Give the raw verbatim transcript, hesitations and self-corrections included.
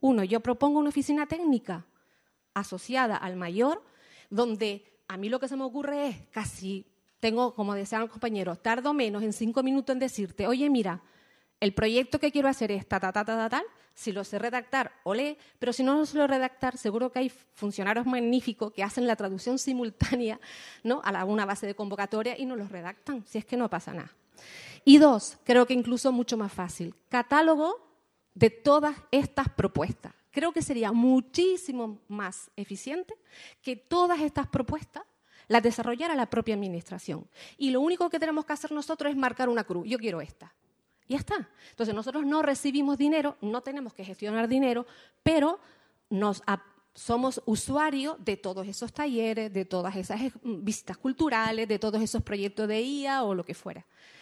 Uno, yo propongo una oficina técnica asociada al mayor, donde a mí lo que se me ocurre es casi, tengo, como decían los compañeros, tardo menos en cinco minutos en decirte, oye, mira, el proyecto que quiero hacer es ta, ta, ta, ta, ta, tal, si lo sé redactar, olé, pero si no lo sé redactar, seguro que hay funcionarios magníficos que hacen la traducción simultánea, ¿no?, a una base de convocatoria y nos los redactan, si es que no pasa nada. Y dos, creo que incluso mucho más fácil, catálogo de todas estas propuestas. Creo que sería muchísimo más eficiente que todas estas propuestas las desarrollara la propia administración. Y lo único que tenemos que hacer nosotros es marcar una cruz. Yo quiero esta. Y ya está. Entonces, nosotros no recibimos dinero, no tenemos que gestionar dinero, pero nos, somos usuarios de todos esos talleres, de todas esas visitas culturales, de todos esos proyectos de I A o lo que fuera.